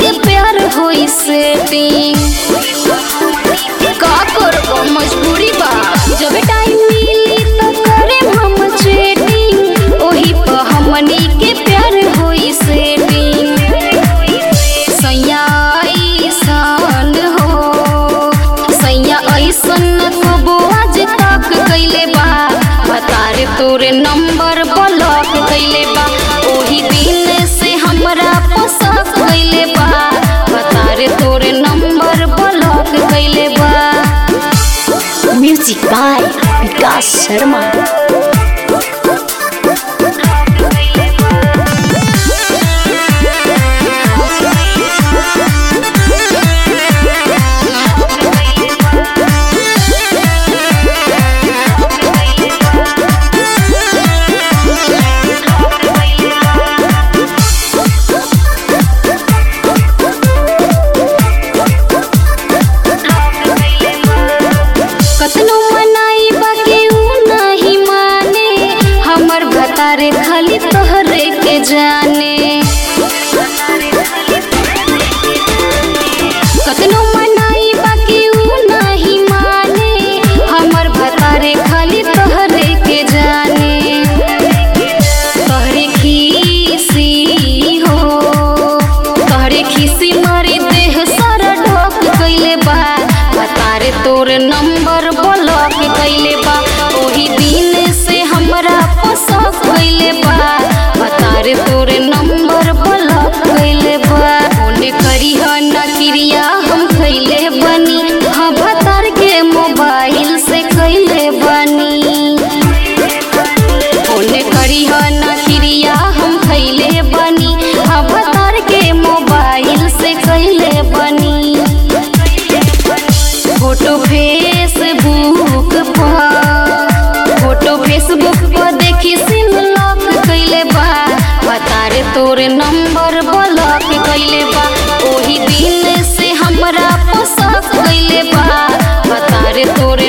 के प्यार होई सेटिंग का करबो मजबूरी बा जब टाइम मिली तो करे हम चैटिंग ओही पर हमनी के प्यार होई सेटिंग सैया ऐसन हो सैया ऐसन कबो आज तक कइले बा बतारे तोरे नंबर ब्लॉक कइले बा ओही दिन से हमरा पसंद कइले बा बतारे तोरे नंबर ब्लॉक कइले बा। Music by Vikas Sharma. कतनो मनाई बाकी ऊ नहीं माने हमर भतारे खाली तोहरे के जाने कतनो मनाई बाकी ऊ नहीं माने हमर भतारे खाली तोहरे के जाने तोहरे खीसी हो तोहरे खीसी मारी देह सारा ढोक कइले बा बतारे तोरे नंबर ब्लॉक कइले बा ओही दिन से हमरा पसंद कइले बा बतारे तोरे नंबर ब्लॉक कइले बा ओने करी ह ना क्रिया हम कइले बनी हाँ भतार के मोबाइल से कइले बनी ओने करी ह ना क्रिया हम कइले बनी हाँ भतार के मोबाइल से कइले बनी फोटो फेसबुक पर देखी सिम लॉक कइले बा बतारे तोरे नंबर ब्लॉक कइले बा ओही दिन से हमरा पसंद कइले बा बतारे तोरे